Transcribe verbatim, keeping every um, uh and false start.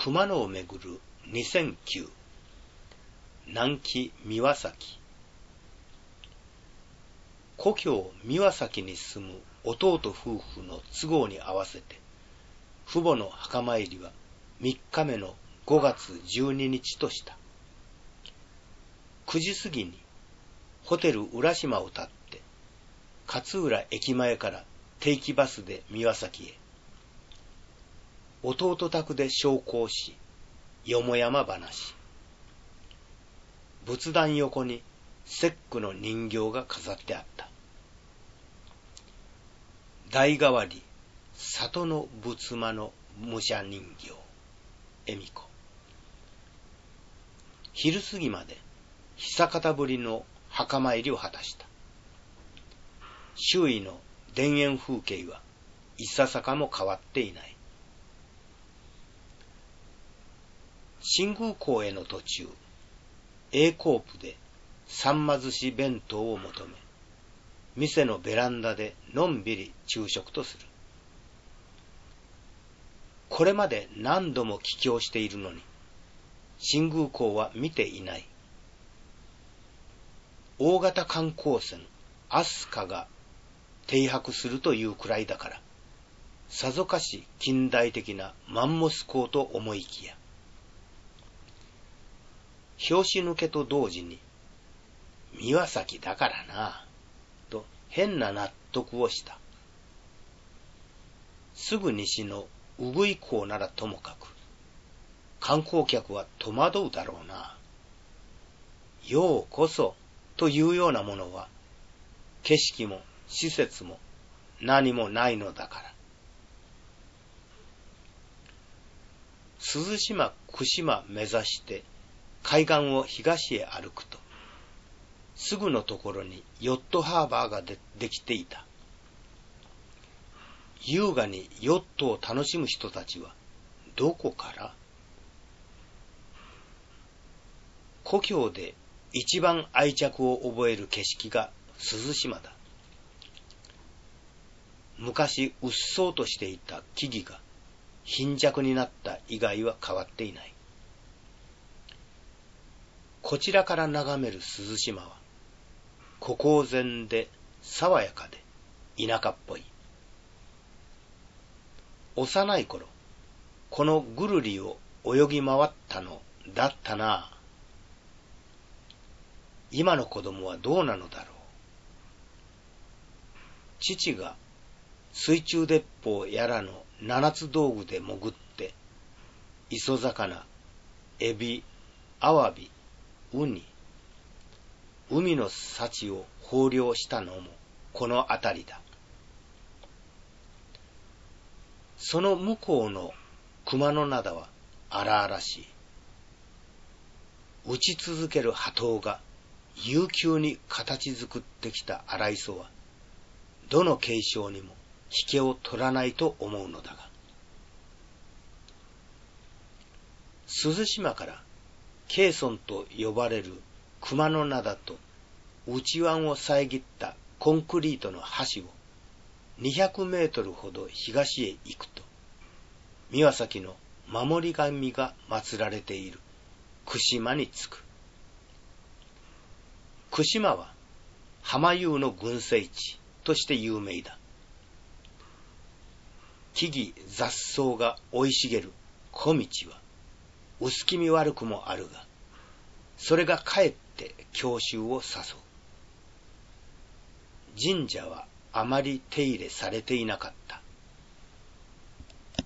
熊野をめぐるにせんきゅう南紀三輪崎。故郷三輪崎に住む弟夫婦の都合に合わせて、父母の墓参りはみっかめのごがつじゅうににちとした。くじ過ぎにホテル浦島を立って、勝浦駅前から定期バスで三輪崎へ。弟宅で焼香し、よもやま話。仏壇横に節句の人形が飾ってあった。代替わり、里の仏間の武者人形、恵美子。昼過ぎまで久方ぶりの墓参りを果たした。周囲の田園風景はいささかも変わっていない。新宮港への途中、Aコープでさんま寿司弁当を求め、店のベランダでのんびり昼食とする。これまで何度も帰郷しているのに、新宮港は見ていない。大型観光船飛鳥が停泊するというくらいだから、さぞかし近代的なマンモス港と思いきや、拍子抜けと同時に、三輪崎だからなぁ、と変な納得をした。すぐ西のうぐい港ならともかく、観光客は戸惑うだろうな。ようこそというようなものは、景色も施設も何もないのだから。鈴島、串間目指して海岸を東へ歩くと、すぐのところにヨットハーバーが で, できていた。優雅にヨットを楽しむ人たちはどこから？故郷で一番愛着を覚える景色が鈴島だ。昔うっそうとしていた木々が貧弱になった以外は変わっていない。こちらから眺める鈴島は、孤高然で爽やかで田舎っぽい。幼い頃、このぐるりを泳ぎ回ったのだったなぁ。今の子供はどうなのだろう。父が水中鉄砲やらの七つ道具で潜って、磯魚、エビ、アワビ、ウニ、海の幸を豊漁したのもこの辺りだ。その向こうの熊野灘は荒々しい。打ち続ける波頭が悠久に形作ってきた荒磯は、どの景勝にも引けを取らないと思うのだが、鈴島からケイソンと呼ばれる熊野灘と内湾を遮ったコンクリートの橋をにひゃくメートルほど東へ行くと、三輪崎の守り神が祀られている串間に着く。串間は浜優の群生地として有名だ。木々雑草が生い茂る小道は薄気味悪くもあるが、それがかえって郷愁を誘う。神社はあまり手入れされていなかった。